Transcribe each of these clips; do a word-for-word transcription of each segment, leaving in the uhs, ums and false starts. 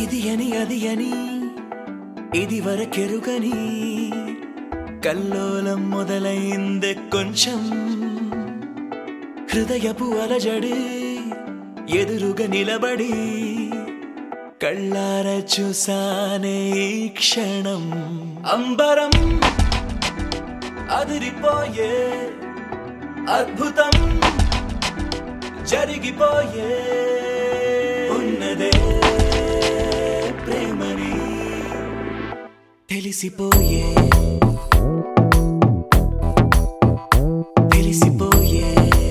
ఇది అని అది అని ఇది వరకెరుగని కల్లోలం మొదలైందే కొంచెం హృదయపు అలజడి ఎదురుగా నిలబడి కళ్ళార చూసానే ఈ క్షణం అంబరం అదిరిపోయే అద్భుతం జరిగిపోయే ఉన్నదే ప్రేమని తెలిసిపోయే తెలిసిపోయే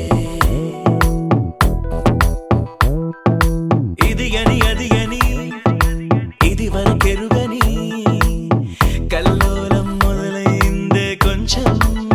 ఇది అని అది అని ఇది వరకెరుగని కల్లోలం మొదలైందే కొంచెం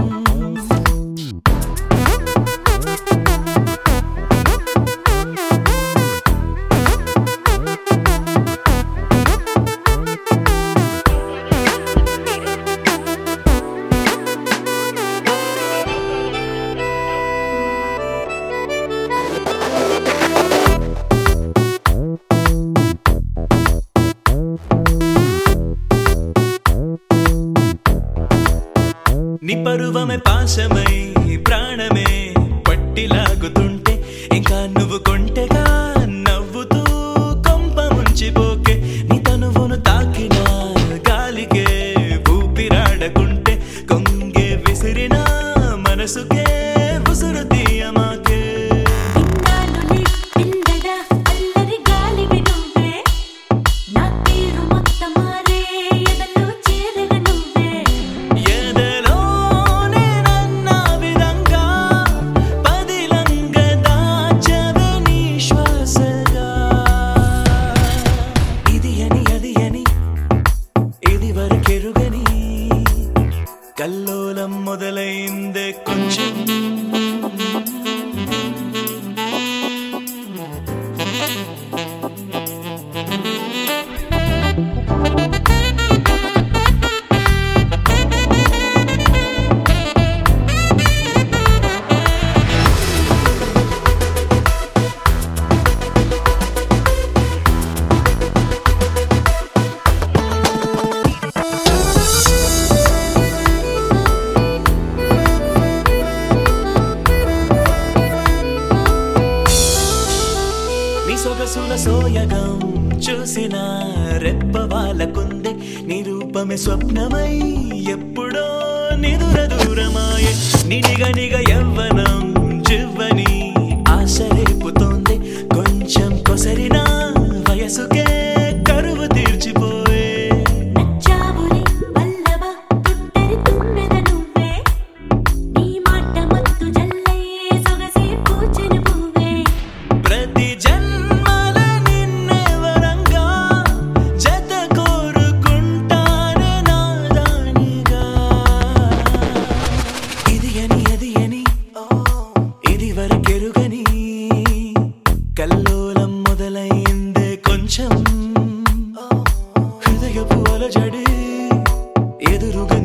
నీ పరువమే పాశమై ప్రాణమే పట్టిలాగుతుంటే ఇంకా నువ్వు కొంటెగా నవ్వుతూ కొంప ముంచిపోకే నీ తనువును తాకిన గాలికే ఊపిరాడకుంటే కొంగే విసిరిన మనసుకే ఉసురు తీయమాకే కల్లోలం మొదలైందే కొంచెం సొగసుల సోయగం చూసిన రెప్ప వాళ్ళకుందే నీ రూపమే స్వప్నమై ఎప్పుడో నిదుర దూరమాయే నినిగ నిగ యవ్వనం జివ్వని ఆశ రేపుతోంది కొంచెం కొసరిన వయసుకే కరువు తీర్చిపోయే కల్లోలం మొదలైందే కొంచెం హృదయపు అలజడి ఎదురుగా